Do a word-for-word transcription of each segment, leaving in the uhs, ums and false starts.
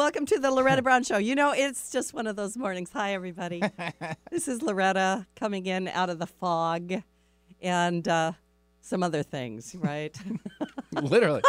Welcome to the Loretta Brown Show. You know, it's just one of those mornings. Hi, everybody. This is Loretta coming in out of the fog and uh, some other things, right? Literally.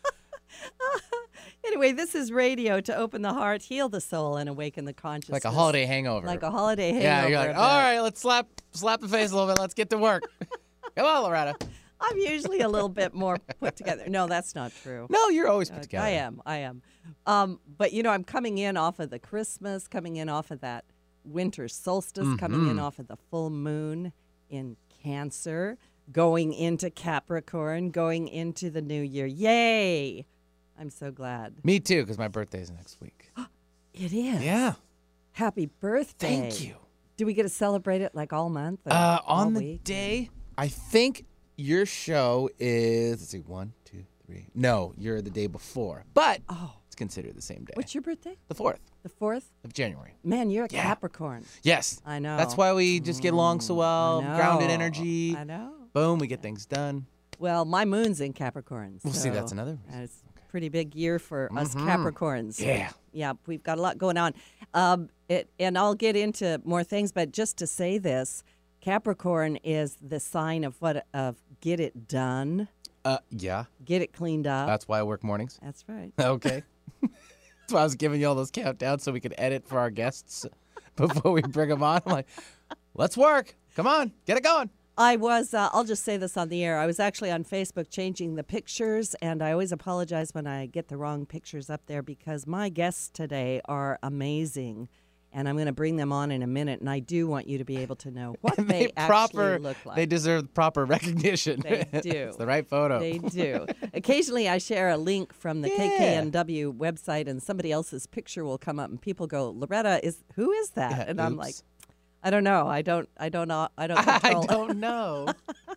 Anyway, this is radio to open the heart, heal the soul, and awaken the consciousness. Like a holiday hangover. Like a holiday hangover. Yeah, you're like, all right, let's slap slap the face a little bit. Let's get to work. Come on, Loretta. I'm usually a little bit more put together. No, that's not true. No, you're always put Uh, together. I am. I am. Um, but, you know, I'm coming in off of the Christmas, coming in off of that winter solstice, Mm-hmm. coming in off of the full moon in Cancer, going into Capricorn, going into the new year. Yay! I'm so glad. Me too, because my birthday's next week. It is. Yeah. Happy birthday. Thank you. Do we get to celebrate it like all month? Or Uh, all on the week? day, I think your show is, let's see, one, two, three. No, you're the day before. But Oh. it's considered the same day. What's your birthday? The fourth The fourth? of January. Man, you're a Yeah. Capricorn. Yes. I know. That's why we just get along so well. I know. Grounded energy. I know. Boom, we get things done. Well, my moon's in Capricorn. We'll see, so- that's another reason. And it's a pretty big year for us Mhm. Capricorns. Yeah. Yeah, we've got a lot going on. Um, it, and I'll get into more things, but just to say this, Capricorn is the sign of what of get it done, Uh, yeah. get it cleaned up. That's why I work mornings. That's right. Okay. That's why I was giving you all those countdowns so we could edit for our guests before we bring them on. I'm like, let's work. Come on, get it going. I was, uh, I'll just say this on the air. I was actually on Facebook changing the pictures, and I always apologize when I get the wrong pictures up there because my guests today are amazing, and I'm going to bring them on in a minute, and I do want you to be able to know what And they, proper, actually look like. They deserve proper recognition. They do. It's the right photo. They do. Occasionally, I share a link from the K K Yeah. N W website, and somebody else's picture will come up, and people go, "Loretta, is who is that?" Yeah, and I'm oops. like, "I don't know. I don't. I don't know. I don't I control." don't know.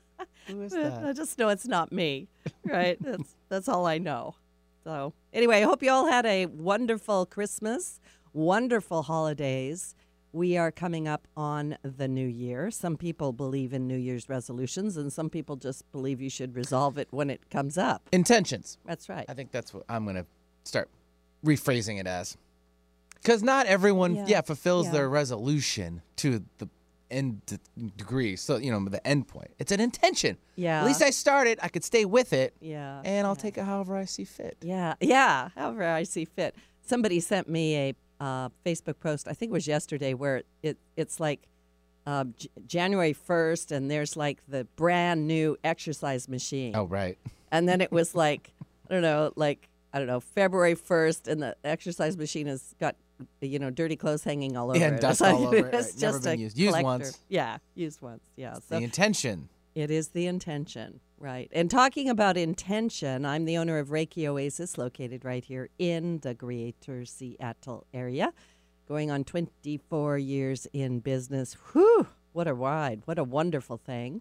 Who is I that? just know it's not me, right? That's that's all I know. So anyway, I hope you all had a wonderful Christmas, wonderful holidays. We are coming up on the new year. Some people believe in New Year's resolutions, and some people just believe you should resolve it when it comes up. Intentions. That's right. I think that's what I'm going to start rephrasing it as. Because not everyone, Yeah. yeah, fulfills Yeah. their resolution to the end d- degree. So, you know, the end point. It's an intention. Yeah. At least I started. I could stay with it. Yeah. And I'll yeah. take it however I see fit. Yeah, yeah, however I see fit. Somebody sent me a uh, Facebook post, I think it was yesterday, where it it's like uh, J- January first, and there's like the brand new exercise machine. Oh, right. And then it was like, I don't know, like, I don't know, February first, and the exercise machine has got, you know, dirty clothes hanging all over Yeah, it. and dust It's all like- over it, It's right. Never just been a used. Used collector. once. Yeah, used once, yeah. So The intention. it is the intention, right? And talking about intention, I'm the owner of Reiki Oasis, located right here in the Greater Seattle area, going on twenty-four years in business. Whew, what a ride. What a wonderful thing.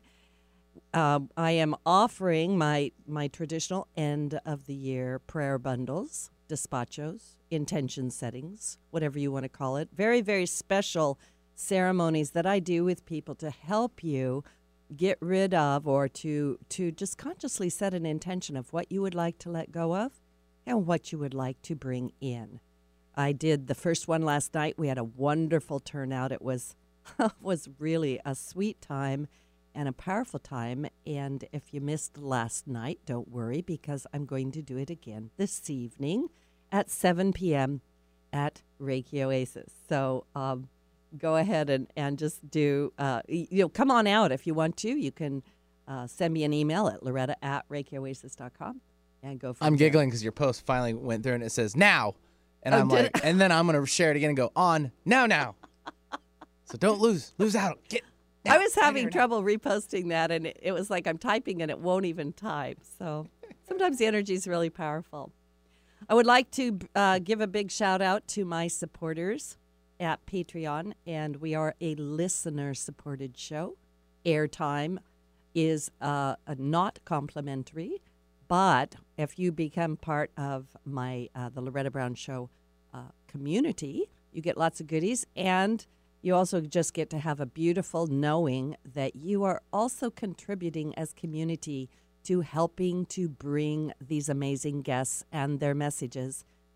Um, I am offering my, my traditional end of the year prayer bundles, despachos, intention settings, whatever you want to call it. Very, very special ceremonies that I do with people to help you get rid of or to to just consciously set an intention of what you would like to let go of and what you would like to bring in. I did the first one last night. We had a wonderful turnout. It was was really a sweet time and a powerful time. And if you missed last night, don't worry, because I'm going to do it again this evening at seven p.m. at Reiki Oasis. So um, go ahead and, and just do, uh, y- you know, come on out if you want to. You can uh, send me an email at Loretta at Reiki Oasis dot com and go from I'm there. giggling because your post finally went through and it says now. And Oh, I'm did like, and then I'm going to share it again and go on now, now. So don't lose, lose out. Get. now, I was right having here, now. trouble reposting that, and it, it was like I'm typing and it won't even type. So sometimes the energy is really powerful. I would like to uh, give a big shout out to my supporters at Patreon, and we are a listener-supported show. Airtime is uh, a not complimentary, but if you become part of my uh, the Loretta Brown Show uh, community, you get lots of goodies, and you also just get to have a beautiful knowing that you are also contributing as community to helping to bring these amazing guests and their messages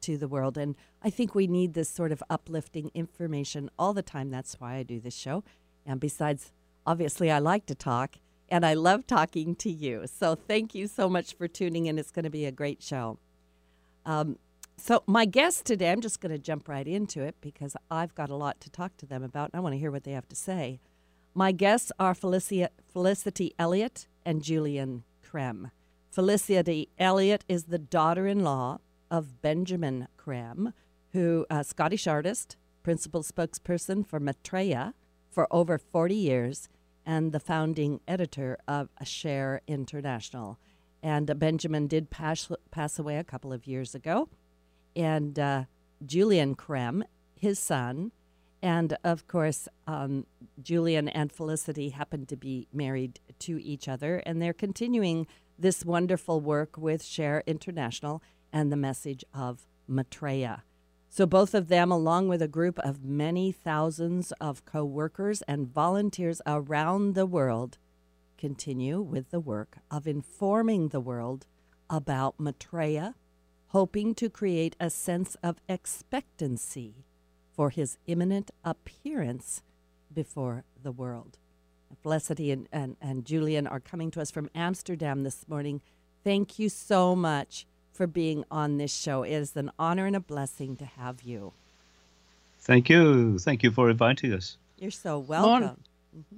to the world. And I think we need this sort of uplifting information all the time. That's why I do this show. And besides, obviously, I like to talk, and I love talking to you. So thank you so much for tuning in. It's going to be a great show. Um, so my guest today, I'm just going to jump right into it because I've got a lot to talk to them about, and I want to hear what they have to say. My guests are Felicia, Felicity Elliott and Julian Creme. Felicity Elliott is the daughter-in-law of Benjamin Creme, who a Scottish artist, principal spokesperson for Maitreya for over forty years, and the founding editor of Share International. And uh, Benjamin did pass, pass away a couple of years ago. And uh, Julian Creme, his son, and of course, um, Julian and Felicity happen to be married to each other, and they're continuing this wonderful work with Share International and the message of Maitreya. So both of them, along with a group of many thousands of co-workers and volunteers around the world, continue with the work of informing the world about Maitreya, hoping to create a sense of expectancy for his imminent appearance before the world. Felicity and, and, and Julian are coming to us from Amsterdam this morning. Thank you so much for being on this show. It is an honor and a blessing to have you. Thank you. Thank you for inviting us. You're so welcome. Mm-hmm.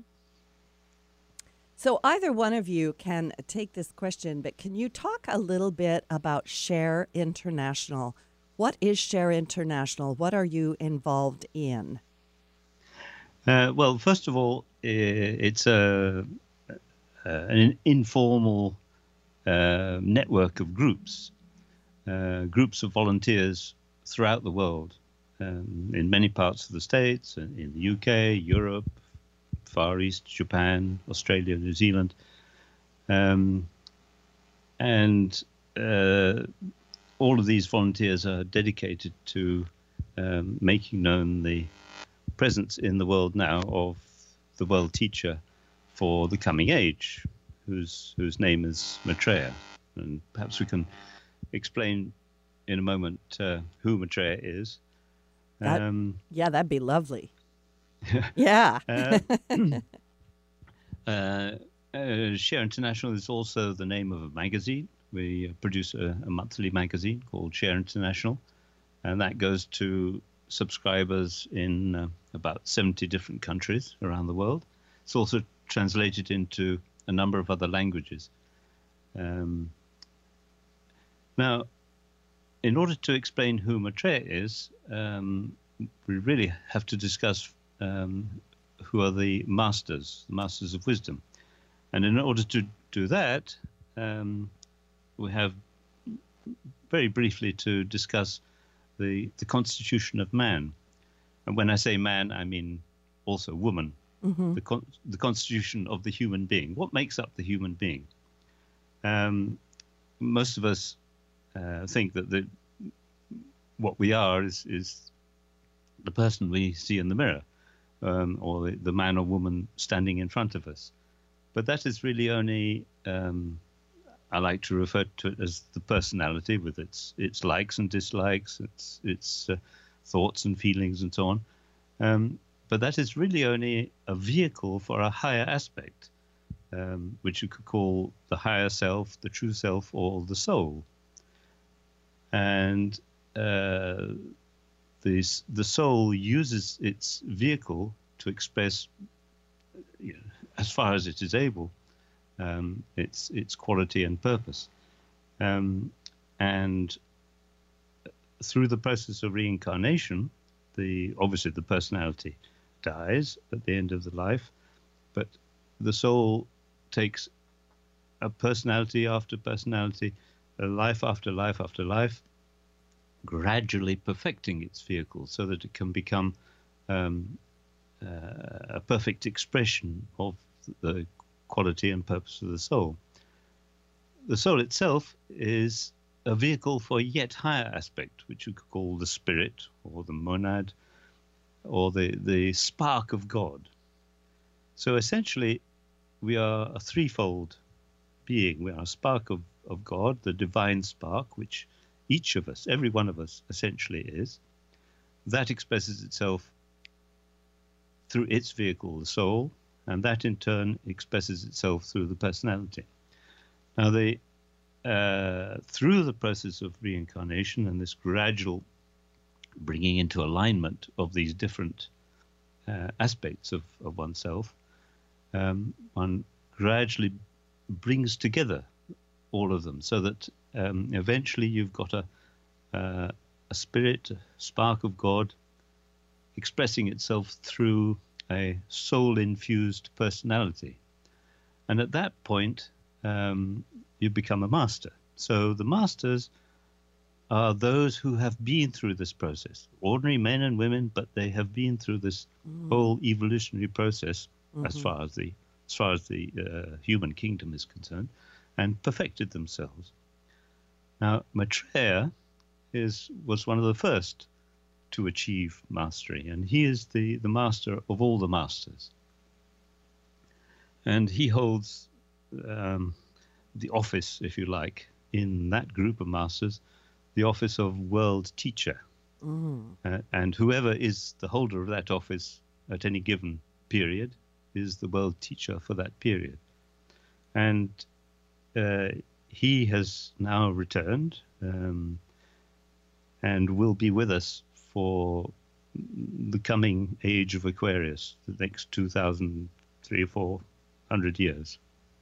So either one of you can take this question, but can you talk a little bit about Share International? What is Share International? What are you involved in? Uh, well, first of all, it's a, uh, an informal uh, network of groups, uh, groups of volunteers throughout the world, um, in many parts of the States, in the U K, Europe, Far East, Japan, Australia, New Zealand. Um, and uh, all of these volunteers are dedicated to um, making known the presence in the world now of the world teacher for the coming age, whose whose name is Maitreya. And perhaps we can explain in a moment uh, who Maitreya is. That, um, yeah, that'd be lovely. Yeah. uh, uh, uh, Share International is also the name of a magazine. We uh, produce a, a monthly magazine called Share International, and that goes to subscribers in uh, about seventy different countries around the world. It's also translated into a number of other languages. Um, now, in order to explain who Maitreya is, um, we really have to discuss um, who are the masters, the masters of wisdom. And in order to do that, um, we have very briefly to discuss the, the constitution of man. And when I say man, I mean also woman, mm-hmm. the, con- the constitution of the human being. What makes up the human being? Um, most of us uh, think that the, what we are is, is the person we see in the mirror, um, or the, the man or woman standing in front of us. But that is really only, um, I like to refer to it as the personality, with its its likes and dislikes, its its uh, thoughts and feelings and so on. Um, but that is really only a vehicle for a higher aspect, um, which you could call the higher self, the true self, or the soul. And uh, the, the soul uses its vehicle to express, you know, as far as it is able, um, its its quality and purpose. Um, and through the process of reincarnation, the obviously the personality dies at the end of the life, but the soul takes a personality after personality, a life after life after life, gradually perfecting its vehicle so that it can become um, uh, a perfect expression of the quality and purpose of the soul. The soul itself is a vehicle for a yet higher aspect, which you could call the spirit or the monad or the, the spark of God. So essentially, we are a threefold being. We are a spark of, of God, the divine spark, which each of us, every one of us essentially is, that expresses itself through its vehicle, the soul, and that in turn expresses itself through the personality. Now, the, uh, through the process of reincarnation and this gradual bringing into alignment of these different uh, aspects of, of oneself, um, one gradually brings together all of them, so that um, eventually you've got a, uh, a spirit, a spark of God, expressing itself through a soul-infused personality. And at that point, um, you become a master. So the masters are those who have been through this process, ordinary men and women, but they have been through this mm. whole evolutionary process mm-hmm. as far as the as far as the uh, human kingdom is concerned, and perfected themselves. Now, Maitreya is was one of the first to achieve mastery, and he is the, the master of all the masters. And he holds um, the office, if you like, in that group of masters, the office of world teacher. Mm. Uh, and whoever is the holder of that office at any given period is the world teacher for that period. And uh, he has now returned um, and will be with us for the coming age of Aquarius, the next two thousand, three or four hundred years.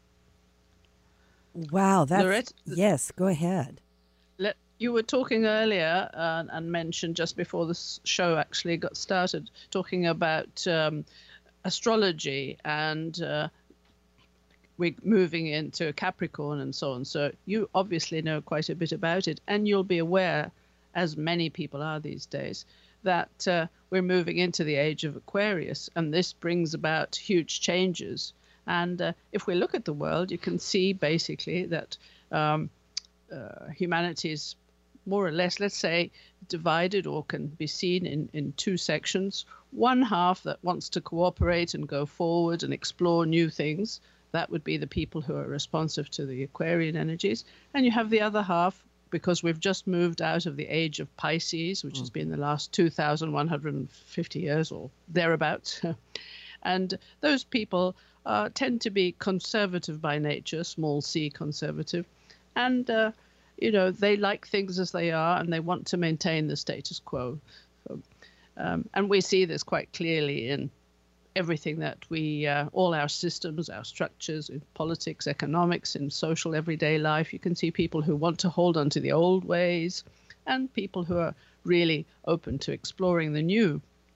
Wow, that's... Lorette, yes, go ahead. Let, you were talking earlier uh, and mentioned just before this show actually got started, talking about um, astrology and uh, we're moving into Capricorn and so on. So you obviously know quite a bit about it, and you'll be aware, as many people are these days, that uh, we're moving into the age of Aquarius, and this brings about huge changes. And uh, if we look at the world, you can see basically that um, uh, humanity is more or less, let's say, divided, or can be seen in, in two sections. One half that wants to cooperate and go forward and explore new things. That would be the people who are responsive to the Aquarian energies. And you have the other half, because we've just moved out of the age of Pisces, which mm. has been the last two thousand one hundred fifty years or thereabouts. And those people uh, tend to be conservative by nature, small c conservative. And, uh, you know, they like things as they are, and they want to maintain the status quo. So, um, and we see this quite clearly in everything that we, uh, all our systems, our structures, in politics, economics, in social everyday life. You can see people who want to hold on to the old ways, and people who are really open to exploring the new.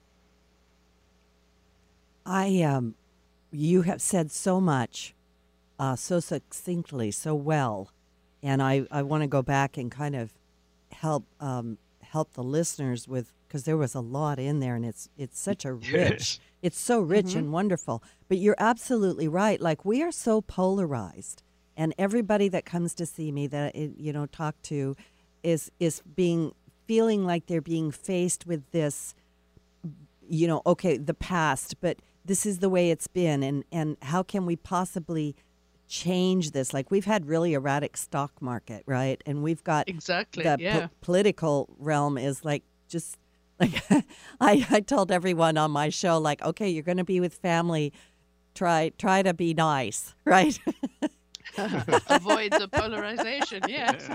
I, um, you have said so much, uh, so succinctly, so well, and I, I want to go back and kind of help um, help the listeners with, because there was a lot in there, and it's it's such a rich, it's so rich mm-hmm. and wonderful. But you're absolutely right. Like, we are so polarized, and everybody that comes to see me, that you know talk to, is is being feeling like they're being faced with this, you know, okay, the past, but this is the way it's been, and and how can we possibly change this? Like, we've had really erratic stock market, right? And we've got exactly the yeah. po- political realm is like just like I, I told everyone on my show, like, okay, you're going to be with family, try try to be nice, right? Avoid the polarization, yes.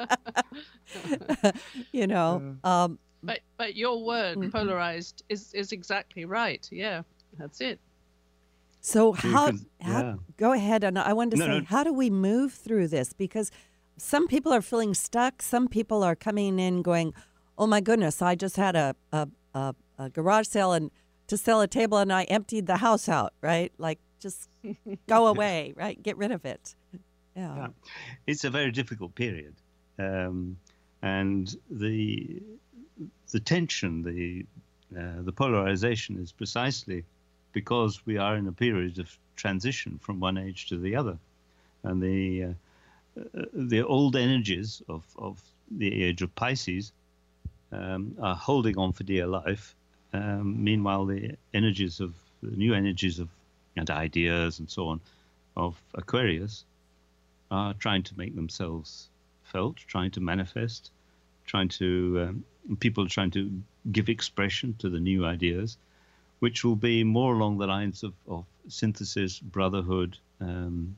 You know, um, but but your word mm-hmm. polarized is is exactly right. Yeah, that's it. So how, can, how yeah. go ahead, and I wanted to no, say, no. how do we move through this? Because some people are feeling stuck. Some people are coming in going, oh my goodness, I just had a a, a, a garage sale and to sell a table, and I emptied the house out, right? Like, just go away, right? Get rid of it. Yeah. yeah. It's a very difficult period. Um, and the the tension, the uh, the polarization is precisely because we are in a period of transition from one age to the other. And the uh, uh, the old energies of, of the age of Pisces um, are holding on for dear life. Um, meanwhile, the energies of the new energies of and ideas and so on of Aquarius are trying to make themselves felt, trying to manifest, trying to um, people are trying to give expression to the new ideas, which will be more along the lines of, of synthesis, brotherhood, um,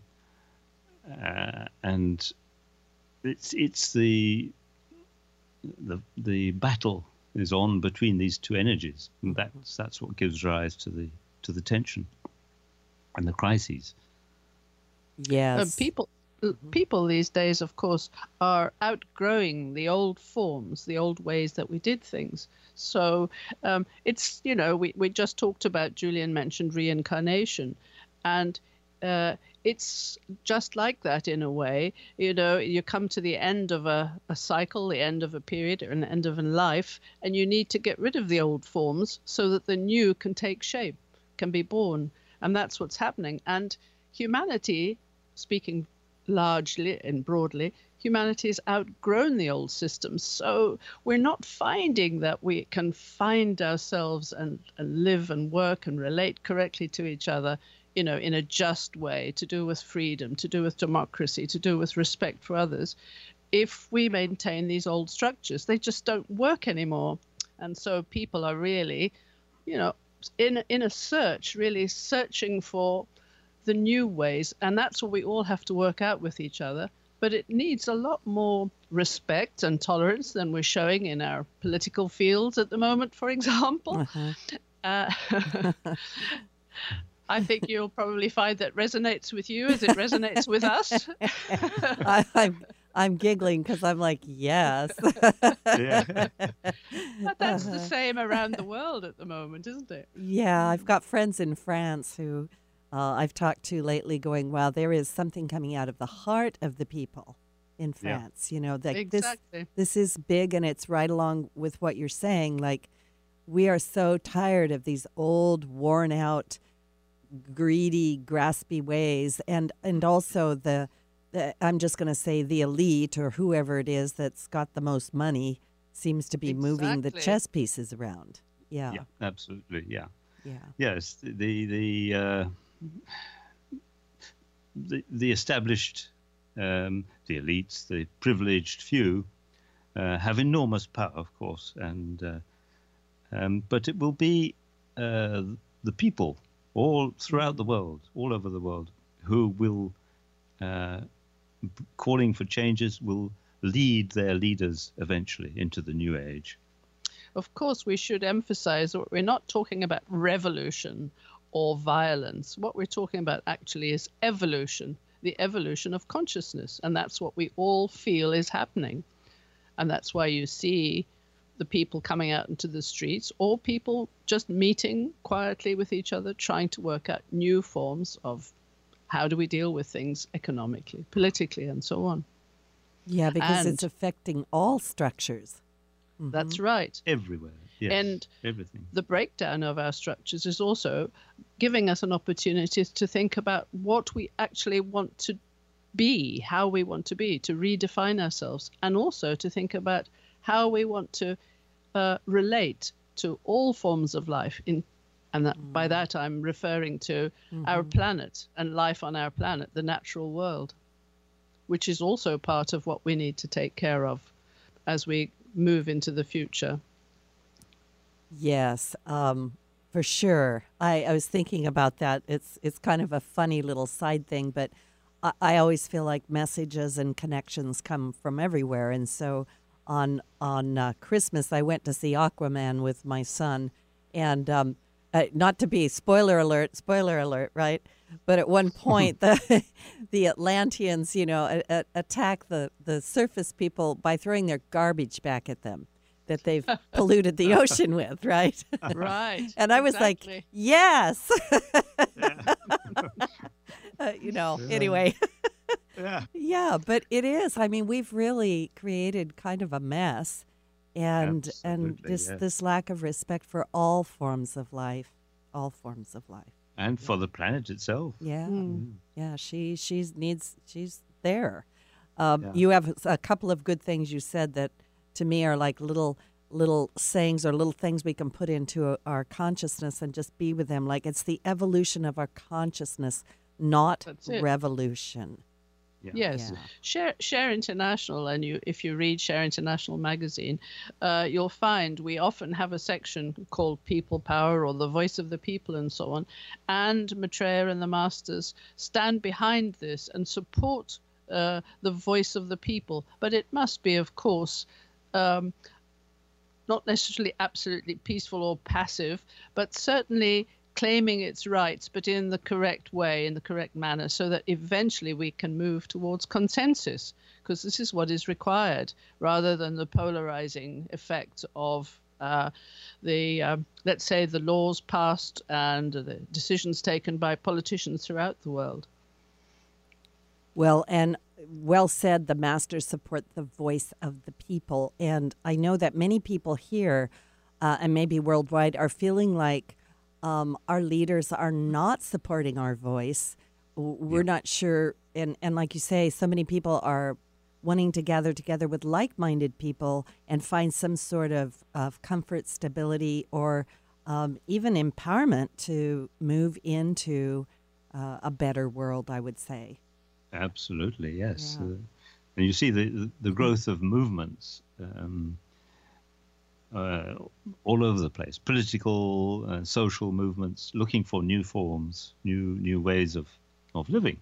uh, and it's it's the the the battle is on between these two energies, and that's that's what gives rise to the to the tension and the crises. Yes. Uh, people, people these days, of course, are outgrowing the old forms, the old ways that we did things. So um, it's, you know, we, we just talked about, Julian mentioned reincarnation, and uh, it's just like that in a way. You know, you come to the end of a, a cycle, the end of a period, or an end of a life, and you need to get rid of the old forms so that the new can take shape, can be born. And that's what's happening. And humanity, speaking largely and broadly, humanity has outgrown the old systems. So we're not finding that we can find ourselves and, and live and work and relate correctly to each other, you know, in a just way, to do with freedom, to do with democracy, to do with respect for others. If we maintain these old structures, they just don't work anymore. And so people are really, you know, in, in a search, really searching for the new ways, and that's what we all have to work out with each other. But it needs a lot more respect and tolerance than we're showing in our political fields at the moment, for example. Uh-huh. Uh, I think you'll probably find that resonates with you as it resonates with us. I, I'm I'm giggling because I'm like, yes. Yeah. But that's the same around the world at the moment, isn't it? Yeah, I've got friends in France who Uh, I've talked to lately going, wow, there is something coming out of the heart of the people in France. Yeah. You know, like exactly. this, this is big, and it's right along with what you're saying. Like, we are so tired of these old, worn out, greedy, graspy ways. And, and also the, the I'm just going to say the elite or whoever it is that's got the most money seems to be exactly. moving the chess pieces around. Yeah. Yeah, absolutely. Yeah. Yeah. Yes, the, the, uh, The, the established, um, the elites, the privileged few, uh, have enormous power, of course, and uh, um, but it will be uh, the people all throughout the world, all over the world, who will, uh, calling for changes, will lead their leaders eventually into the new age. Of course, we should emphasize that we're not talking about revolution or violence. What we're talking about actually is evolution, the evolution of consciousness. And that's what we all feel is happening. And that's why you see the people coming out into the streets, or people just meeting quietly with each other, trying to work out new forms of how do we deal with things economically, politically, and so on. Yeah, because and it's affecting all structures. Mm-hmm. That's right. Everywhere. Yes, and everything. The breakdown of our structures is also giving us an opportunity to think about what we actually want to be, how we want to be, to redefine ourselves, and also to think about how we want to uh, relate to all forms of life. In, and that, mm. by that I'm referring to mm-hmm. our planet and life on our planet, the natural world, which is also part of what we need to take care of as we move into the future. Yes, um, for sure. I, I was thinking about that. It's it's kind of a funny little side thing, but I, I always feel like messages and connections come from everywhere. And so on on uh, Christmas, I went to see Aquaman with my son, and um, uh, not to be spoiler alert, spoiler alert, right? But at one point, the the Atlanteans, you know, a, a, attack the the surface people by throwing their garbage back at them that they've polluted the ocean with, right? Right. And I was exactly. like, yes. Yeah. uh, you know, yeah. Anyway. Yeah. Yeah, but it is. I mean, we've really created kind of a mess, and Absolutely, and this yes. this lack of respect for all forms of life, all forms of life. And for the planet itself. Yeah. Mm. Yeah, she she's needs she's there. Um, Yeah. You have a couple of good things you said that to me are like little little sayings or little things we can put into our consciousness and just be with them. Like it's the evolution of our consciousness, not That's it. revolution. Yeah. Yes, Yeah. Share Share International, and you if you read Share International magazine, uh, you'll find we often have a section called People Power or the Voice of the People and so on, and Maitreya and the Masters stand behind this and support uh, the voice of the people. But it must be, of course, um, not necessarily absolutely peaceful or passive, but certainly claiming its rights, but in the correct way, in the correct manner, so that eventually we can move towards consensus, because this is what is required, rather than the polarizing effect of uh, the, um, let's say, the laws passed and the decisions taken by politicians throughout the world. Well, and well said, the masters support the voice of the people. And I know that many people here, uh, and maybe worldwide, are feeling like um, our leaders are not supporting our voice. W- We're not sure. And, and like you say, so many people are wanting to gather together with like-minded people and find some sort of, of comfort, stability, or um, even empowerment to move into uh, a better world, I would say. Absolutely, yes. Yeah. Uh, and you see the, the, the growth of movements um, uh, all over the place, political, uh, social movements, looking for new forms, new new ways of, of living.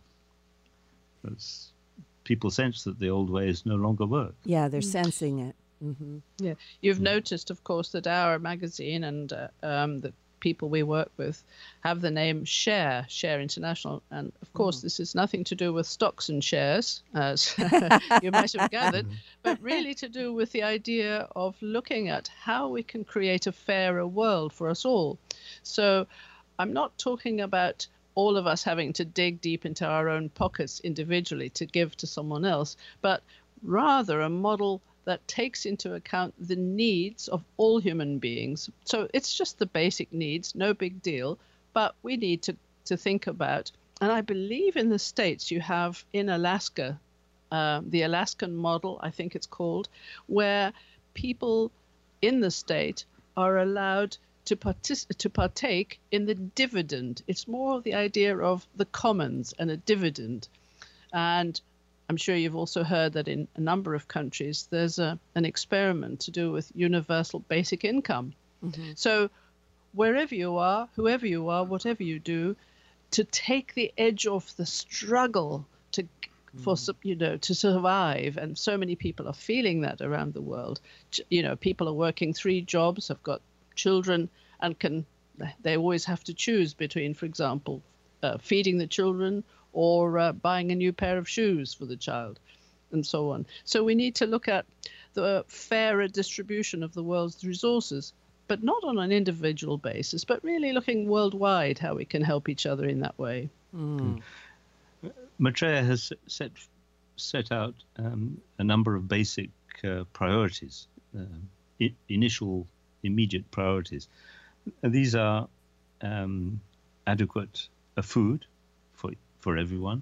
Because people sense that the old ways no longer work. Yeah, they're sensing it. Hmm. Yeah, you've noticed, of course, that our magazine and uh, um, the people we work with have the name Share, Share International. And of course, this is nothing to do with stocks and shares, as you might have gathered, but really to do with the idea of looking at how we can create a fairer world for us all. So I'm not talking about all of us having to dig deep into our own pockets individually to give to someone else, but rather a model that takes into account the needs of all human beings. So it's just the basic needs, no big deal, but we need to, to think about, and I believe in the States you have in Alaska, uh, the Alaskan model, I think it's called, where people in the state are allowed to, partic- to partake in the dividend. It's more of the idea of the commons and a dividend. And I'm sure you've also heard that in a number of countries, there's a, an experiment to do with universal basic income. Mm-hmm. So wherever you are, whoever you are, whatever you do, to take the edge off the struggle to, mm-hmm. for, you know, to survive. And so many people are feeling that around the world. You know, people are working three jobs, have got children, and can, they always have to choose between, for example, uh, feeding the children or uh, buying a new pair of shoes for the child, and so on. So we need to look at the fairer distribution of the world's resources, but not on an individual basis, but really looking worldwide how we can help each other in that way. Mm. Maitreya has set set out um, a number of basic uh, priorities, uh, I- initial, immediate priorities. And these are um, adequate uh, food for for everyone,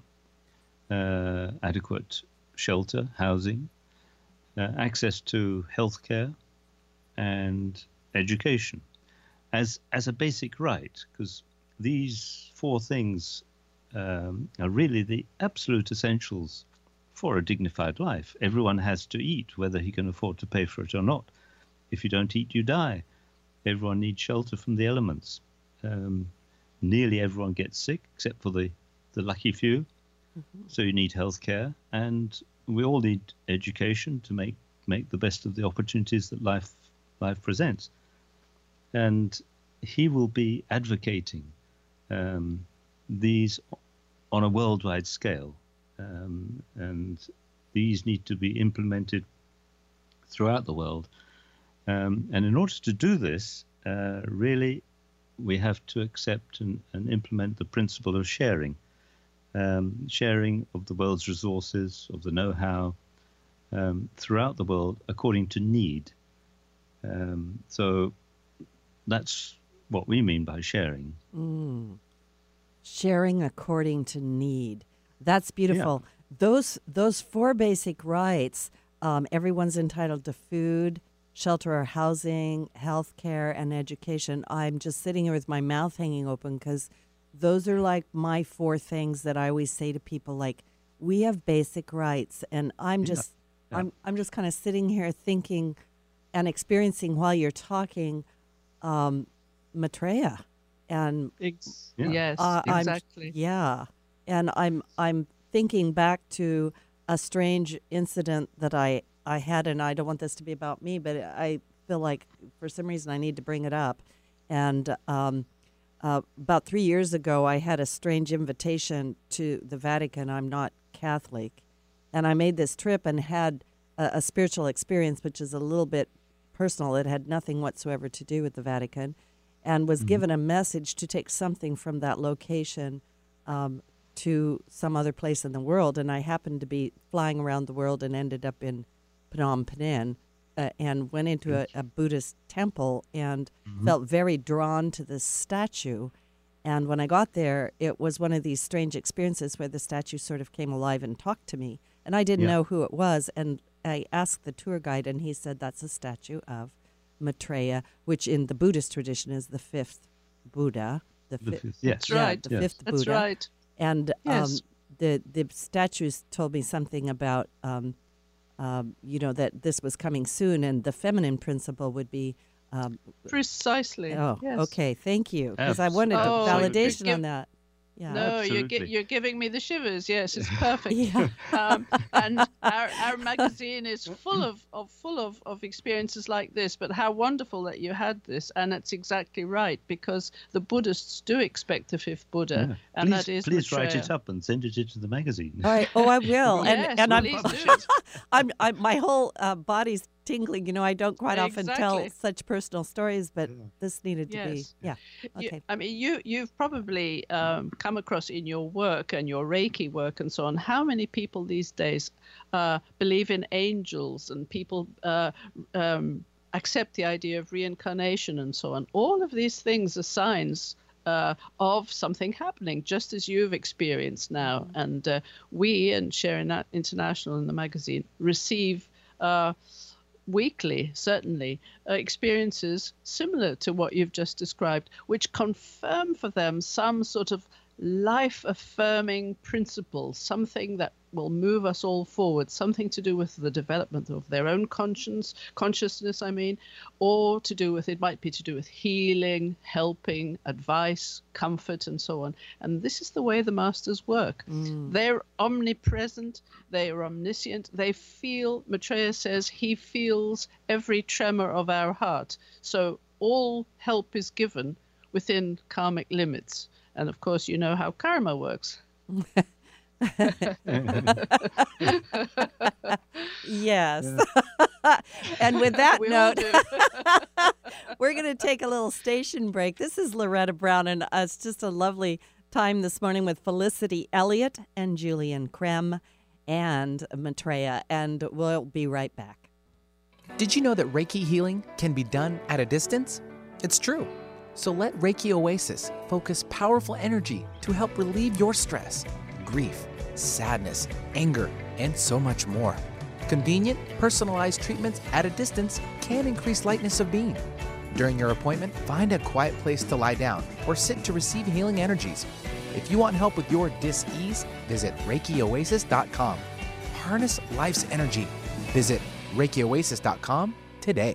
uh, adequate shelter, housing, uh, access to healthcare, and education as as a basic right, because these four things um, are really the absolute essentials for a dignified life. Everyone has to eat, whether he can afford to pay for it or not. If you don't eat, you die. Everyone needs shelter from the elements. Um, nearly everyone gets sick, except for the the lucky few. Mm-hmm. So you need healthcare, and we all need education to make, make the best of the opportunities that life life presents. And he will be advocating um, these on a worldwide scale, um, and these need to be implemented throughout the world. Um, and in order to do this, uh, really, we have to accept and, and implement the principle of sharing. Um, sharing of the world's resources, of the know-how um, throughout the world according to need. Um, so that's what we mean by sharing. Mm. Sharing according to need. That's beautiful. Yeah. Those those four basic rights, um, everyone's entitled to food, shelter or housing, health care, and education. I'm just sitting here with my mouth hanging open because those are like my four things that I always say to people, like, we have basic rights. And I'm just, Yeah. I'm, I'm just kind of sitting here thinking and experiencing while you're talking, um, Maitreya, and Ex- Yeah. Yes, uh, I'm- exactly. yeah, and I'm I'm thinking back to a strange incident that I I had, and I don't want this to be about me, but I feel like for some reason I need to bring it up. And um, uh, about three years ago, I had a strange invitation to the Vatican. I'm not Catholic, and I made this trip and had a, a spiritual experience, which is a little bit personal. It had nothing whatsoever to do with the Vatican, and was given a message to take something from that location um, to some other place in the world. And I happened to be flying around the world and ended up in Phnom Penh, uh, and went into a, a Buddhist temple and felt very drawn to this statue. And when I got there, it was one of these strange experiences where the statue sort of came alive and talked to me. And I didn't Yeah. know who it was. And I asked the tour guide, and he said that's a statue of Maitreya, which in the Buddhist tradition is the fifth Buddha. The, The fi- fifth- yes. That's yeah, right. the Yes. fifth That's Buddha. right. And Yes. um, the the statues told me something about, um, um, you know, that this was coming soon, and the feminine principle would be. Um, Precisely. oh, yes. okay, thank you, because I wanted Oh, validation you on give- that. Yeah. No, you're, gi- Absolutely. you're giving me the shivers. Yes, it's perfect. Yeah. um, and our, our magazine is full of, of full of, of experiences like this. But how wonderful that you had this, and it's exactly right, because the Buddhists do expect the fifth Buddha, Yeah. and please, that is please write Maitreya. it up and send it into the magazine. All right. Oh, I will. Yes, and and I'm, please do. I'm, I'm, my whole uh, body's tingling. You know, I don't quite often tell Exactly. such personal stories, but this needed to Yes. be. Yeah. You- Okay. I mean, you you've probably um, come across in your work and your Reiki work and so on. How many people these days uh, believe in angels, and people uh, um, accept the idea of reincarnation and so on? All of these things are signs uh, of something happening, just as you've experienced now. And uh, we and Sharing International in the magazine receive. Uh, weekly, certainly, uh, experiences similar to what you've just described, which confirm for them some sort of life-affirming principle, something that will move us all forward, something to do with the development of their own conscience, consciousness, I mean, or to do with, it might be to do with healing, helping, advice, comfort, and so on. And this is the way the masters work. They're omnipresent, they are omniscient, they feel, Maitreya says, he feels every tremor of our heart. So all help is given within karmic limits. And of course, you know how karma works. Yes. And with that We all note, do. we're going to take a little station break. This is Loretta Brown, and uh, it's just a lovely time this morning with Felicity Elliott and Julian Krem and Maitreya, and we'll be right back. Did you know that Reiki healing can be done at a distance? It's true. So let Reiki Oasis focus powerful energy to help relieve your stress, grief, sadness, anger, and so much more. Convenient, personalized treatments at a distance can increase lightness of being. During your appointment, find a quiet place to lie down or sit to receive healing energies. If you want help with your dis-ease, visit Reiki Oasis dot com. Harness life's energy. Visit Reiki Oasis dot com today.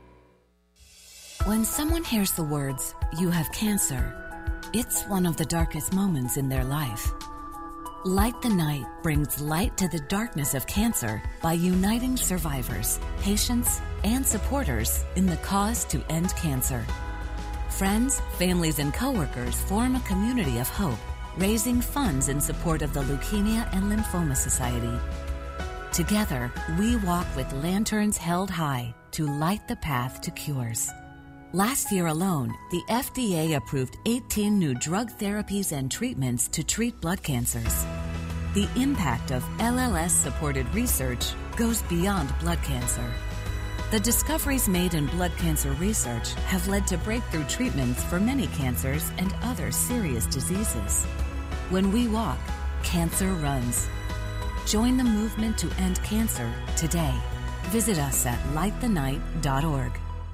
When someone hears the words, "You have cancer," it's one of the darkest moments in their life. Light the Night brings light to the darkness of cancer by uniting survivors, patients, and supporters in the cause to end cancer. Friends, families, and coworkers form a community of hope, raising funds in support of the Leukemia and Lymphoma Society. Together, we walk with lanterns held high to light the path to cures. Last year alone, the F D A approved eighteen new drug therapies and treatments to treat blood cancers. The impact of L L S-supported research goes beyond blood cancer. The discoveries made in blood cancer research have led to breakthrough treatments for many cancers and other serious diseases. When we walk, cancer runs. Join the movement to end cancer today. Visit us at light the night dot org.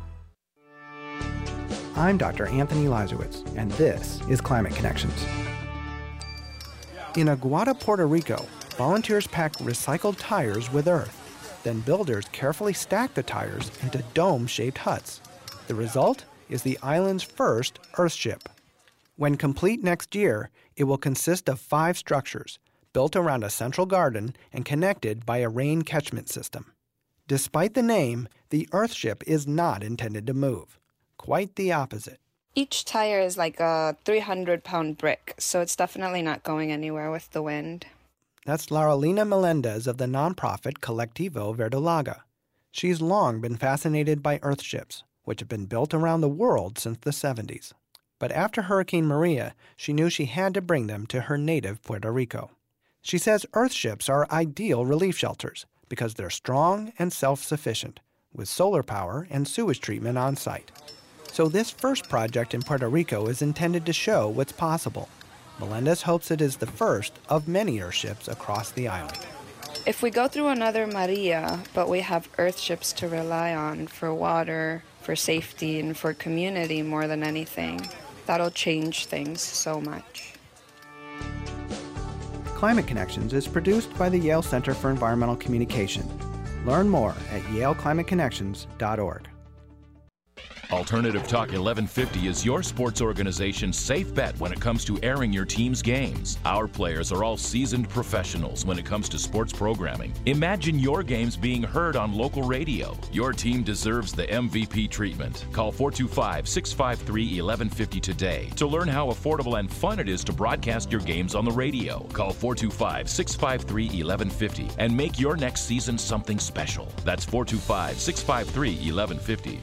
I'm Doctor Anthony Lazowitz, and this is Climate Connections. In Aguada, Puerto Rico, volunteers pack recycled tires with earth. Then builders carefully stack the tires into dome-shaped huts. The result is the island's first Earthship. When complete next year, it will consist of five structures, built around a central garden and connected by a rain catchment system. Despite the name, the Earthship is not intended to move. Quite the opposite. Each tire is like a three hundred pound brick, so it's definitely not going anywhere with the wind. That's Laurelina Melendez of the nonprofit Colectivo Verdolaga. She's long been fascinated by Earthships, which have been built around the world since the seventies. But after Hurricane Maria, she knew she had to bring them to her native Puerto Rico. She says Earthships are ideal relief shelters because they're strong and self-sufficient, with solar power and sewage treatment on site. So this first project in Puerto Rico is intended to show what's possible. Melendez hopes it is the first of many Earthships across the island. If we go through another Maria, but we have Earthships to rely on for water, for safety, and for community more than anything, that'll change things so much. Climate Connections is produced by the Yale Center for Environmental Communication. Learn more at yale climate connections dot org. Alternative Talk eleven fifty is your sports organization's safe bet when it comes to airing your team's games. Our players are all seasoned professionals when it comes to sports programming. Imagine your games being heard on local radio. Your team deserves the M V P treatment. Call four two five, six five three, one one five zero today to learn how affordable and fun it is to broadcast your games on the radio. Call four two five, six five three, one one five zero and make your next season something special. That's four two five, six five three, one one five zero.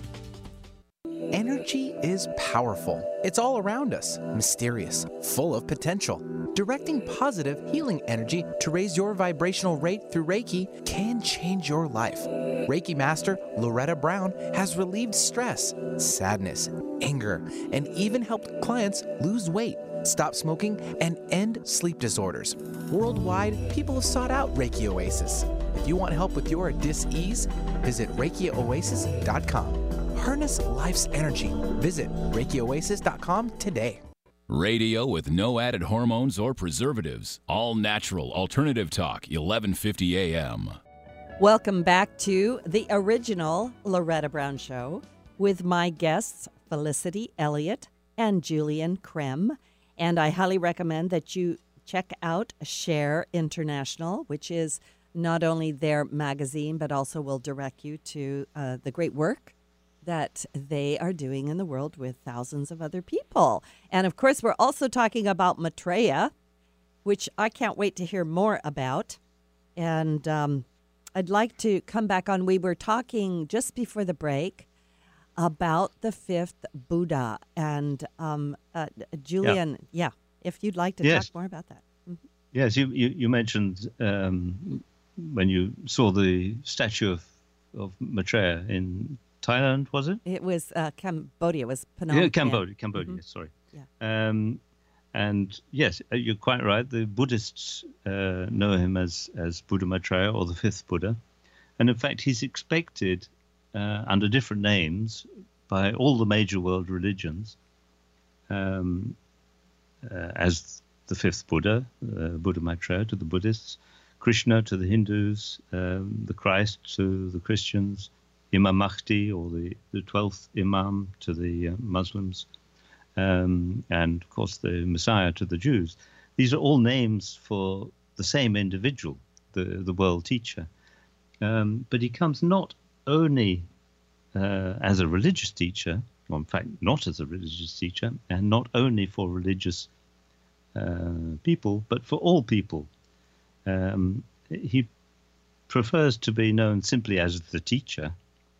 Energy is powerful. It's all around us, mysterious, full of potential. Directing positive, healing energy to raise your vibrational rate through Reiki can change your life. Reiki Master Loretta Brown has relieved stress, sadness, anger, and even helped clients lose weight, stop smoking, and end sleep disorders. Worldwide, people have sought out Reiki Oasis. If you want help with your dis-ease, visit reiki oasis dot com. Harness life's energy. Visit reiki oasis dot com today. Radio with no added hormones or preservatives. All natural alternative talk, eleven fifty A M. Welcome back to the original Loretta Brown Show with my guests Felicity Elliott and Julian Krem. And I highly recommend that you check out Share International, which is not only their magazine, but also will direct you to uh, the great work that they are doing in the world with thousands of other people. And of course, we're also talking about Maitreya, which I can't wait to hear more about. And um, I'd like to come back on. We were talking just before the break about the fifth Buddha. And um, uh, Julian, yeah. yeah, if you'd like to yes. talk more about that. Mm-hmm. Yes, you, you, you mentioned um, when you saw the statue of, of Maitreya in Thailand, was it? It was uh, Cambodia. It was Phnom Yeah, Penh. Cambodia. Cambodia. Mm-hmm. Sorry. Yeah. Um, and yes, you're quite right. The Buddhists uh, know him as as Buddha Maitreya, or the fifth Buddha, and in fact, he's expected uh, under different names by all the major world religions um, uh, as the fifth Buddha, uh, Buddha Maitreya to the Buddhists, Krishna to the Hindus, um, the Christ to the Christians, Imam Mahdi, or the, the twelfth Imam, to the uh, Muslims, um, and of course the Messiah to the Jews. These are all names for the same individual, the, the world teacher. Um, but he comes not only uh, as a religious teacher, or in fact not as a religious teacher, and not only for religious uh, people, but for all people. Um, he prefers to be known simply as the teacher.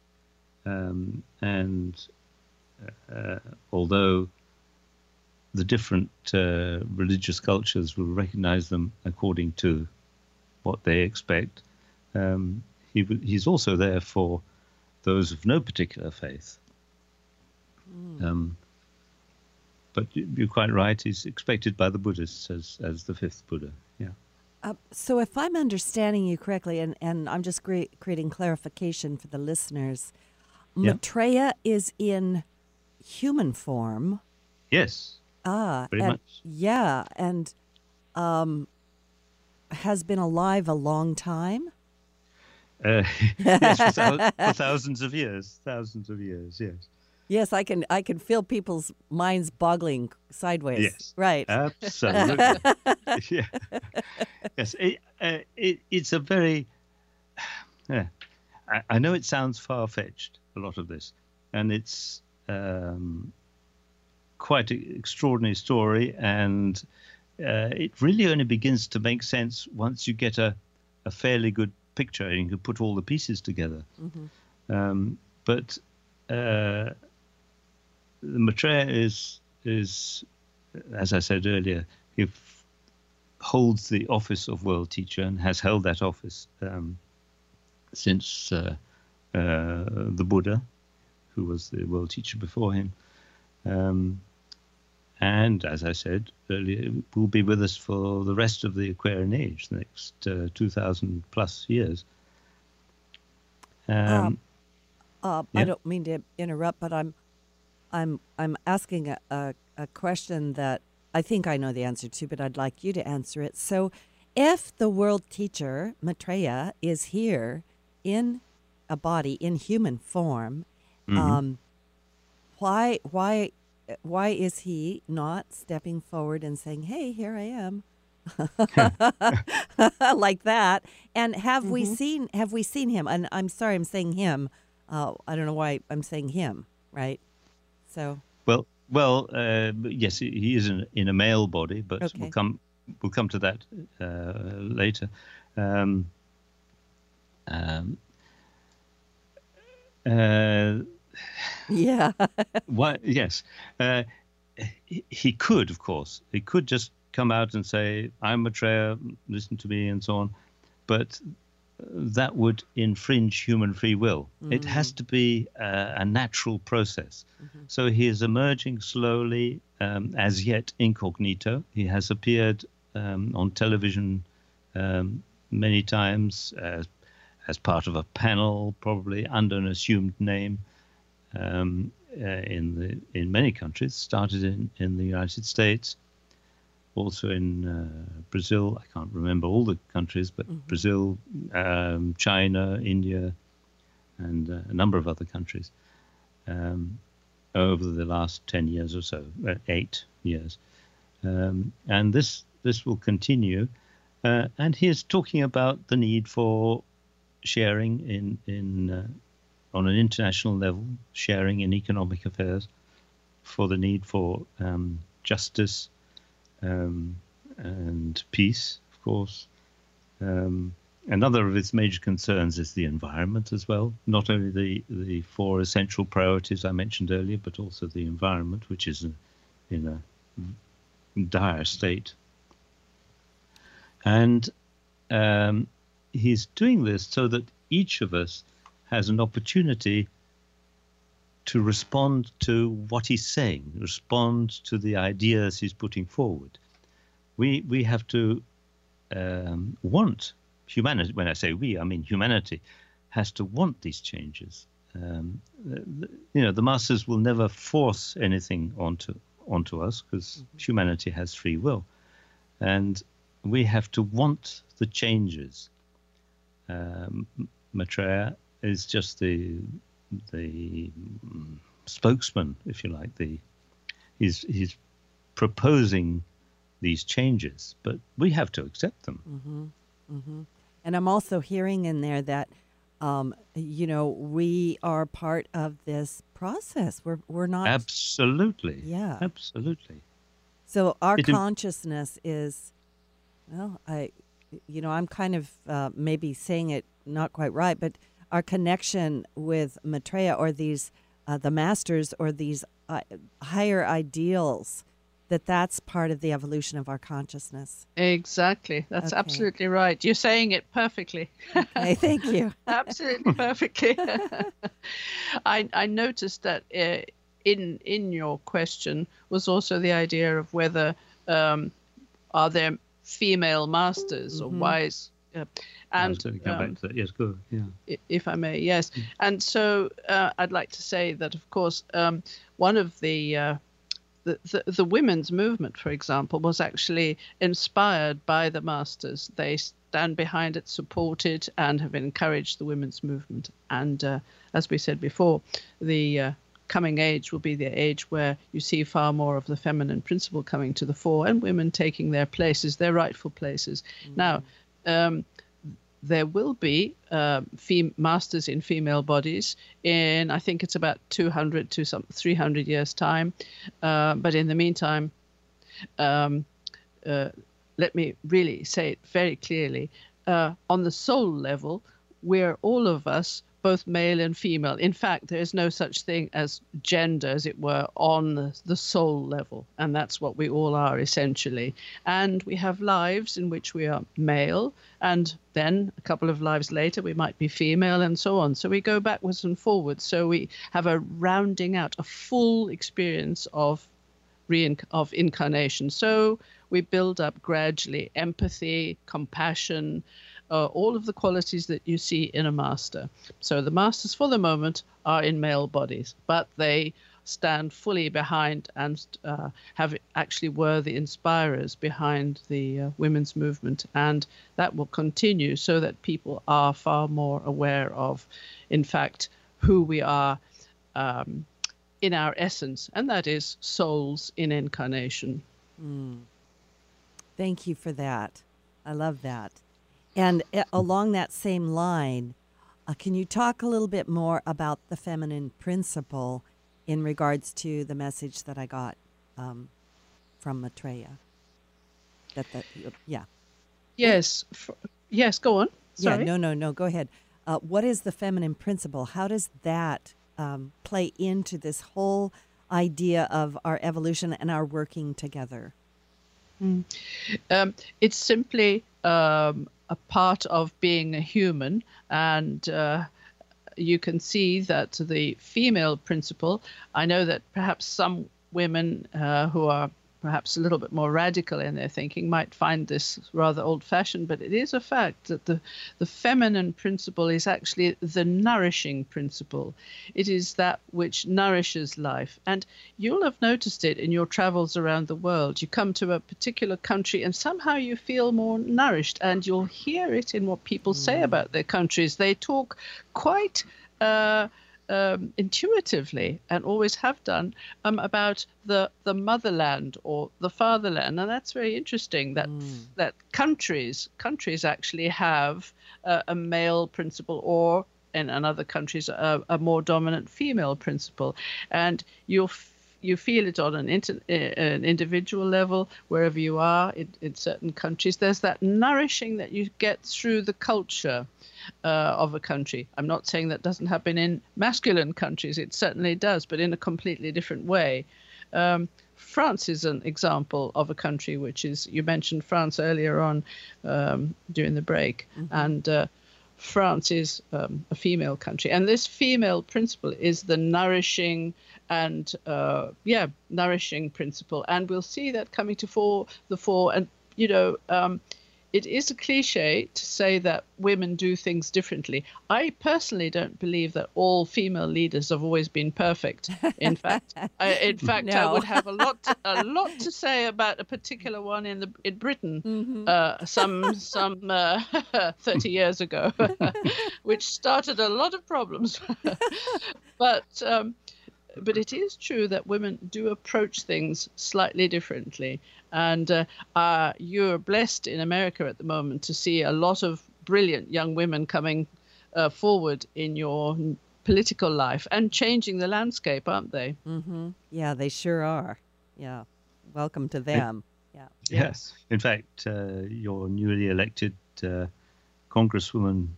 Um, and uh, although the different uh, religious cultures will recognize them according to what they expect, um, he, he's also there for those of no particular faith. Mm. Um, but you're quite right, he's expected by the Buddhists as, as the fifth Buddha. Yeah. Uh, so if I'm understanding you correctly, and, and I'm just cre- creating clarification for the listeners, Yeah. Maitreya is in human form. Yes. Ah, pretty and, much. Yeah, and um, has been alive a long time? Uh, yes, for, thou- for thousands of years, thousands of years, yes. Yes, I can. I can feel people's minds boggling sideways. Yes, right. Absolutely. yeah. Yes, it, uh, it, it's a very. Yeah, I, I know it sounds far-fetched, a lot of this, and it's um, quite an extraordinary story, and uh, it really only begins to make sense once you get a, a fairly good picture and you can put all the pieces together. Mm-hmm. Um, but uh, Maitreya is is, as I said earlier, he f- holds the office of world teacher and has held that office um, since uh, uh, the Buddha, who was the world teacher before him. Um, and as I said earlier, will be with us for the rest of the Aquarian Age, the next uh, two thousand plus years. Um, uh, uh, yeah. I don't mean to interrupt, but I'm, I'm, I'm asking a, a, a question that I think I know the answer to, but I'd like you to answer it. So, if the world teacher Maitreya is here in a body in human form, mm-hmm. um, why, why? Why is he not stepping forward and saying, "Hey, here I am," like that? And have mm-hmm. we seen have we seen him? And I'm sorry, I'm saying him. Uh, I don't know why I'm saying him. Right? So. Well, well, uh, yes, he is in, in a male body, but okay. we'll come we'll come to that uh, later. Um, um, uh, Yeah. Why? Yes, uh, he, he could, of course, he could just come out and say, "I'm Maitreya, listen to me," and so on. But that would infringe human free will. Mm-hmm. It has to be a, a natural process. Mm-hmm. So he is emerging slowly, um, as yet incognito. He has appeared um, on television um, many times as, as part of a panel, probably under an assumed name. Um, uh, in the in many countries, started in, in the United States, also in uh, Brazil. I can't remember all the countries, but mm-hmm. Brazil, um, China, India, and uh, a number of other countries um, over the last ten years or so, uh, eight years, um, and this this will continue. Uh, and he is talking about the need for sharing in in. Uh, on an international level, sharing in economic affairs, for the need for um, justice um, and peace, of course. Um, another of its major concerns is the environment as well, not only the, the four essential priorities I mentioned earlier, but also the environment, which is in a dire state. And um, he's doing this so that each of us has an opportunity to respond to what he's saying, respond to the ideas he's putting forward. We we have to um, want humanity. When I say we, I mean humanity has to want these changes. Um, you know, the masters will never force anything onto onto us because mm-hmm. humanity has free will, and we have to want the changes. Um, Maitreya is just the the um, spokesman, if you like. The he's he's proposing these changes, but we have to accept them. Mm-hmm. Mm-hmm. And I'm also hearing in there that um, you know we are part of this process. We're we're not absolutely yeah absolutely. So our it consciousness is well, I you know I'm kind of uh, maybe saying it not quite right, but our connection with Maitreya or these, uh, the masters or these uh, higher ideals, that that's part of the evolution of our consciousness. Exactly. That's okay. absolutely right. You're saying it perfectly. Okay, thank you. Absolutely perfectly. I, I noticed that uh, in in your question was also the idea of whether um, are there female masters mm-hmm. or wise uh, and I'll come um, back to that. Yes, go. Yeah. If I may, yes. And so uh, I'd like to say that, of course, um, one of the uh, the, the, the women's movement, for example, was actually inspired by the masters. They stand behind it, support it, and have encouraged the women's movement. And uh, as we said before, the uh, coming age will be the age where you see far more of the feminine principle coming to the fore and women taking their places, their rightful places. Mm. Now, um, there will be uh, fem- masters in female bodies in, I think it's about two hundred to some three hundred years' time. Uh, but in the meantime, um, uh, let me really say it very clearly. Uh, on the soul level, we're all of us, both male and female. In fact, there is no such thing as gender, as it were, on the, the soul level. And that's what we all are, essentially. And we have lives in which we are male, and then a couple of lives later, we might be female, and so on. So we go backwards and forwards. So we have a rounding out, a full experience of, reinc- of incarnation. So we build up gradually empathy, compassion, Uh, all of the qualities that you see in a master. So the masters for the moment are in male bodies, but they stand fully behind and uh, have actually were the inspirers behind the uh, women's movement. And that will continue so that people are far more aware of, in fact, who we are um, in our essence, and that is souls in incarnation. Mm. Thank you for that. I love that. And uh, along that same line, uh, can you talk a little bit more about the feminine principle in regards to the message that I got um, from Maitreya? That that uh, yeah. Yes. F- yes. Go on. Sorry. Yeah. No. No. No. Go ahead. Uh, what is the feminine principle? How does that um, play into this whole idea of our evolution and our working together? Mm. Um, it's simply um, a part of being a human, and uh, you can see that the female principle, I know that perhaps some women uh, who are perhaps a little bit more radical in their thinking might find this rather old-fashioned, but it is a fact that the, the feminine principle is actually the nourishing principle. It is that which nourishes life. And you'll have noticed it in your travels around the world. You come to a particular country and somehow you feel more nourished, and you'll hear it in what people mm. say about their countries. They talk quite uh, Um, intuitively, and always have done, um, about the the motherland or the fatherland, and that's very interesting. That mm. that countries countries actually have uh, a male principle, or in, in other countries a, a more dominant female principle, and you'll f- you feel it on an, inter- an individual level wherever you are in, in certain countries. There's that nourishing that you get through the culture Uh, of a country. I'm not saying that doesn't happen in masculine countries. It certainly does, but in a completely different way. Um, France is an example of a country which is, you mentioned France earlier on um, during the break, mm-hmm. and uh, France is um, a female country. And this female principle is the nourishing and, uh, yeah, nourishing principle. And we'll see that coming to fore, the fore. And, you know, um, it is a cliche to say that women do things differently. I personally don't believe that all female leaders have always been perfect. In fact, I, in fact, no. I would have a lot, to, a lot to say about a particular one in the in Britain, mm-hmm. uh, some some uh, thirty years ago, which started a lot of problems. but. Um, But it is true that women do approach things slightly differently. And uh, uh, you're blessed in America at the moment to see a lot of brilliant young women coming uh, forward in your political life and changing the landscape, aren't they? Mm-hmm. Yeah, they sure are. Yeah. Welcome to them. Yeah. Yes. In fact, uh, your newly elected uh, Congresswoman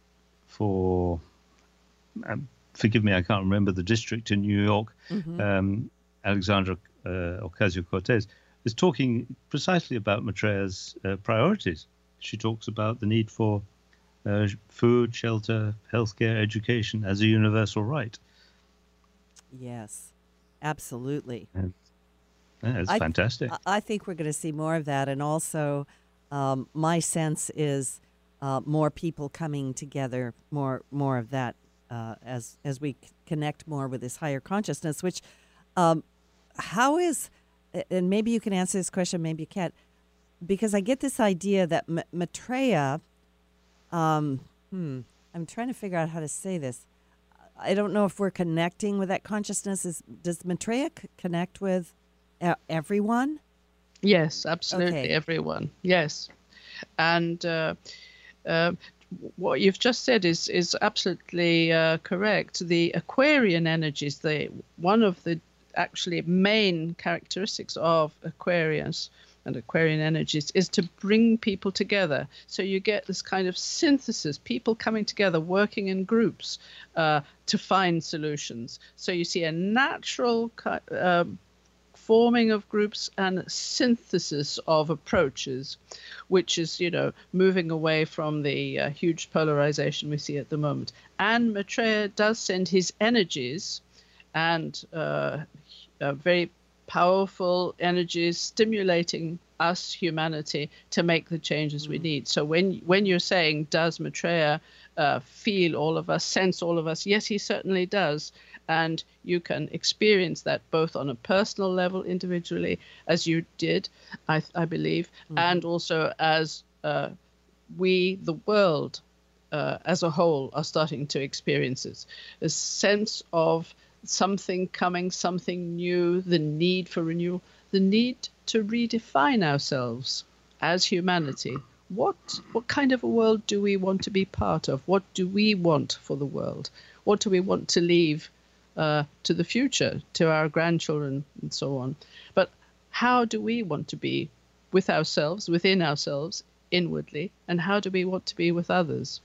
for... Um, forgive me, I can't remember the district in New York, mm-hmm. um, Alexandra uh, Ocasio-Cortez, is talking precisely about Maitreya's uh, priorities. She talks about the need for uh, food, shelter, healthcare, education as a universal right. Yes, absolutely. And, yeah, it's I, fantastic. I think we're going to see more of that. And also, um, my sense is uh, more people coming together, more more of that. Uh, as as we c- connect more with this higher consciousness, which um, how is and maybe you can answer this question, maybe you can't, because I get this idea that M- Maitreya, um, hmm, I'm trying to figure out how to say this. I don't know if we're connecting with that consciousness. Is, does Maitreya c- connect with uh, everyone? Yes, absolutely, Okay. everyone. Yes, and uh, uh, what you've just said is is absolutely uh, correct. The Aquarian energies, the one of the actually main characteristics of Aquarians and Aquarian energies is to bring people together. So you get this kind of synthesis, people coming together, working in groups uh, to find solutions. So you see a natural uh, forming of groups and synthesis of approaches, which is, you know, moving away from the uh, huge polarization we see at the moment. And Maitreya does send his energies and uh, uh, very powerful energies stimulating us, humanity, to make the changes mm. we need. So when when you're saying, does Maitreya uh, feel all of us, sense all of us? Yes, he certainly does. And you can experience that both on a personal level, individually, as you did, I, I believe, mm. and also as uh, we, the world uh, as a whole, are starting to experience it. A sense of something coming, something new, the need for renewal, the need to redefine ourselves as humanity. What what kind of a world do we want to be part of? What do we want for the world? What do we want to leave uh, to the future, to our grandchildren and so on? But how do we want to be with ourselves, within ourselves, inwardly, and how do we want to be with others?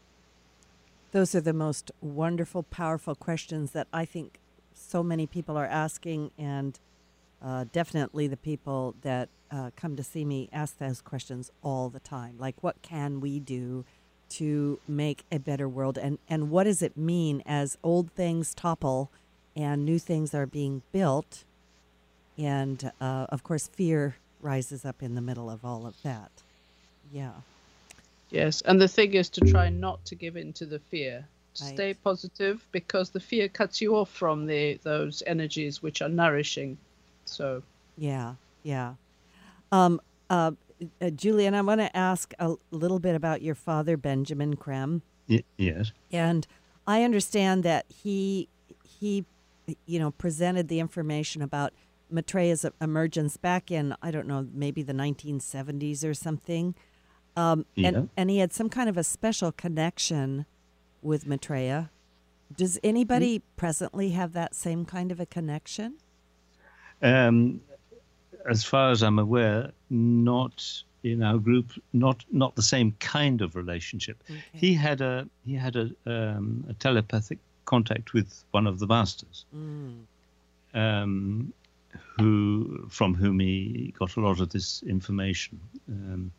Those are the most wonderful, powerful questions that I think so many people are asking, and uh, definitely the people that uh, come to see me ask those questions all the time. Like, what can we do to make a better world? And, and what does it mean as old things topple and new things are being built? And, uh, of course, fear rises up in the middle of all of that. Yeah. Yes, and the thing is to try not to give in to the fear. Right. Stay positive, because the fear cuts you off from the those energies which are nourishing. So yeah, yeah. Um, uh, uh, Julian, I want to ask a little bit about your father, Benjamin Creme. Y- yes. And I understand that he he, you know, presented the information about Maitreya's emergence back in, I don't know, maybe the nineteen seventies or something. Um, yeah. and, and he had some kind of a special connection with Maitreya. Does anybody mm-hmm. presently have that same kind of a connection? Um, as far as I'm aware, not in our group, not not the same kind of relationship. Okay. He had a he had a, um, a telepathic contact with one of the masters, mm. um, who from whom he got a lot of this information. Um,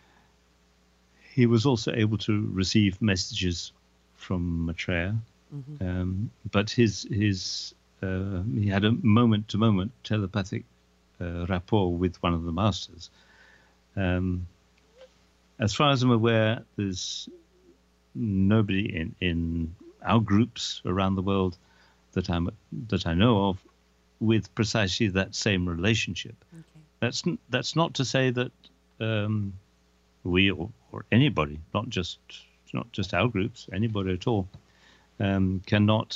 He was also able to receive messages from Maitreya, mm-hmm. um, but his his uh, he had a moment-to-moment telepathic uh, rapport with one of the masters. Um, as far as I'm aware, there's nobody in, in our groups around the world that I'm that I know of with precisely that same relationship. Okay. That's that's not to say that um, we or, or anybody, not just not just our groups, anybody at all, um, cannot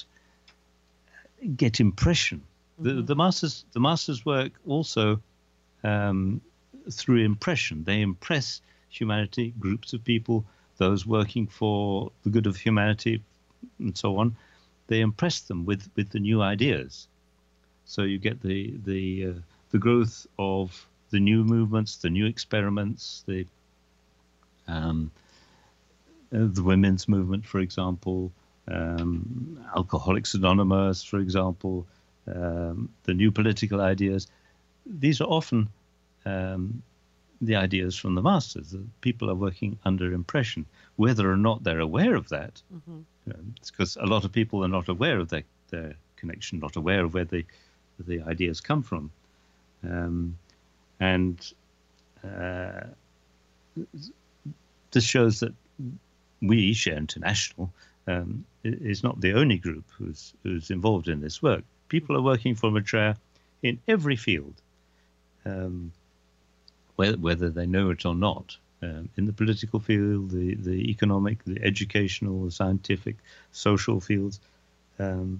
get impression. Mm-hmm. The the masters the masters work also um, through impression. They impress humanity, groups of people, those working for the good of humanity, and so on. They impress them with, with the new ideas. So you get the the uh, the growth of the new movements, the new experiments, the um, uh, the women's movement, for example, um, Alcoholics Anonymous, for example, um, the new political ideas. These are often um, the ideas from the masters. People are working under impression, whether or not they're aware of that. Mm-hmm. You know, it's because a lot of people are not aware of their, their connection, not aware of where the the ideas come from, um, and uh, this shows that we, Share International, um, is not the only group who's who's involved in this work. People are working for Maitreya in every field, um, whether, whether they know it or not, um, in the political field, the, the economic, the educational, the scientific, social fields, um,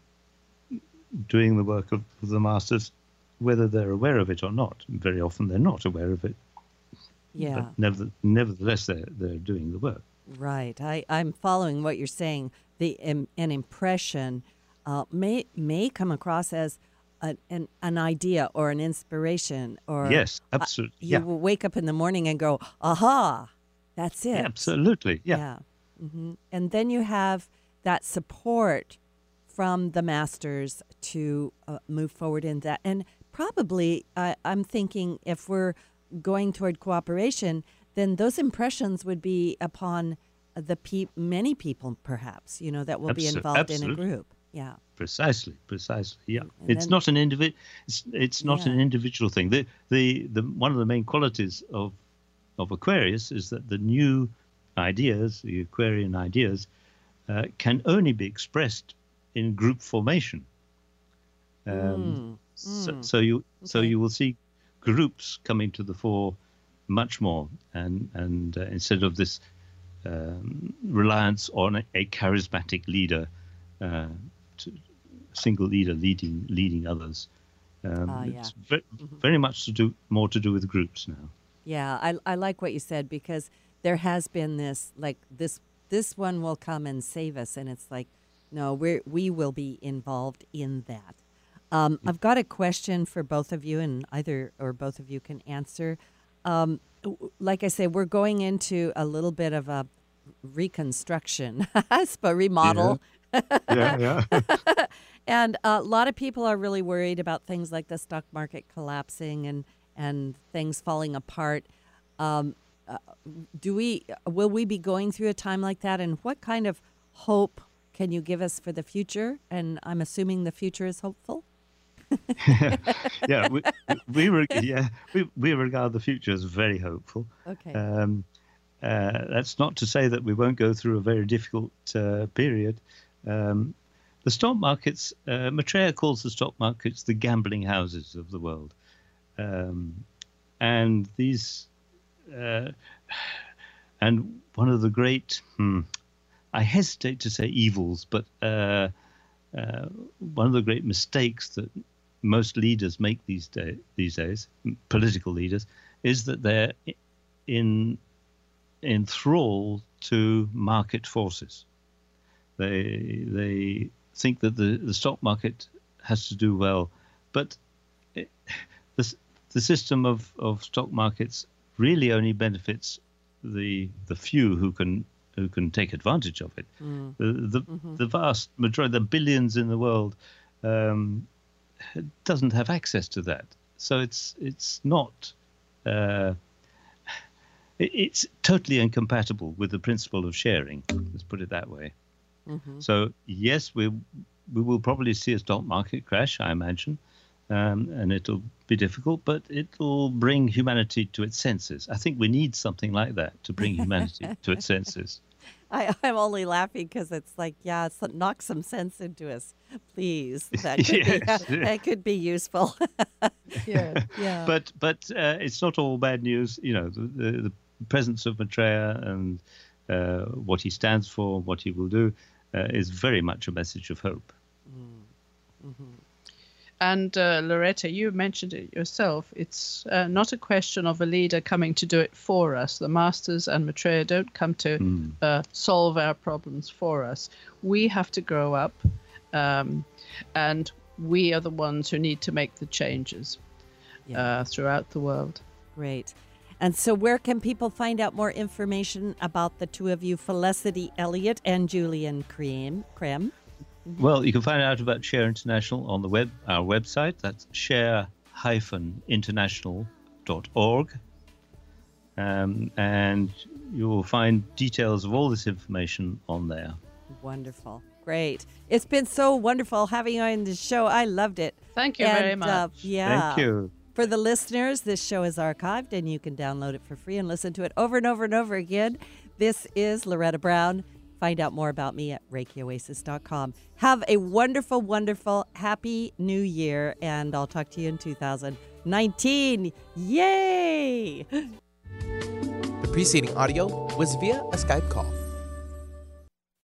doing the work of, of the masters, whether they're aware of it or not. Very often they're not aware of it. Yeah. But never, nevertheless, they're, they're doing the work. Right. I, I'm following what you're saying. The um, an impression uh, may may come across as a, an an idea or an inspiration, or yes, absolutely. Uh, you yeah. will wake up in the morning and go, "Aha, that's it." Yeah, absolutely. Yeah. Yeah. Mm-hmm. And then you have that support from the masters to uh, move forward in that. And probably, uh, I'm thinking, if we're going toward cooperation, then those impressions would be upon the pe- many people, perhaps, you know, that will Absol- be involved absolutely. in a group. Yeah. Precisely, precisely. Yeah, And it's then- not an individ. It's, it's not Yeah. an individual thing. The, the the one of the main qualities of of Aquarius is that the new ideas, the Aquarian ideas, uh, can only be expressed in group formation. Um, so, mm. so you so Okay. you will see groups coming to the fore much more, and and uh, instead of this um, reliance on a, a charismatic leader, uh, to, a single leader leading leading others. Um, Ah, yeah. It's ve- very much to do more to do with groups now. Yeah, I, I like what you said, because there has been this, like, this this one will come and save us, and it's like, no, we we will be involved in that. Um, I've got a question for both of you, and either or both of you can answer. Um, w- like I said, we're going into a little bit of a reconstruction, but remodel. Yeah, yeah. And a lot of people are really worried about things like the stock market collapsing and, and things falling apart. Um, uh, do we will we be going through a time like that? And what kind of hope can you give us for the future? And I'm assuming the future is hopeful. yeah, we, we re- yeah we, we regard the future as very hopeful. Okay. Um, uh, that's not to say that we won't go through a very difficult uh, period. Um, the stock markets, uh, Maitreya calls the stock markets the gambling houses of the world, um, and these, uh, and one of the great, hmm, I hesitate to say evils, but uh, uh, one of the great mistakes that most leaders make these day, these days, political leaders, is that they're in enthralled to market forces. They they think that the, the stock market has to do well, but it, the the system of, of stock markets really only benefits the the few who can who can take advantage of it. Mm. The the, Mm-hmm. the vast majority, the billions in the world, um, doesn't have access to that. So it's it's not. Uh, it, it's totally incompatible with the principle of sharing. Let's put it that way. Mm-hmm. So yes, we we will probably see a stock market crash, I imagine, um, and it'll be difficult, but it'll bring humanity to its senses. I think we need something like that to bring humanity to its senses. I, I'm only laughing because it's like, yeah, it's, knock some sense into us, please. That could, Yes. be, that could be useful. Yeah. Yeah. But but uh, it's not all bad news. You know, the, the, the presence of Maitreya and uh, what he stands for, what he will do, uh, is very much a message of hope. Mm-hmm. And uh, Loretta, you mentioned it yourself. It's uh, not a question of a leader coming to do it for us. The masters and Maitreya don't come to Mm. uh, solve our problems for us. We have to grow up, um, and we are the ones who need to make the changes Yeah. uh, throughout the world. Great. And so where can people find out more information about the two of you, Felicity Elliott and Julian Cream? Krem? Well, you can find out about Share International on the web, our website. That's share dash international dot org. Um, and you will find details of all this information on there. Wonderful. Great. It's been so wonderful having you on the show. I loved it. Thank you And, very much. uh, yeah. Thank you. For the listeners, this show is archived and you can download it for free and listen to it over and over and over again. This is Loretta Brown. Find out more about me at reiki oasis dot com. Have a wonderful, wonderful, happy new year, and I'll talk to you in two thousand nineteen. Yay! The preceding audio was via a Skype call.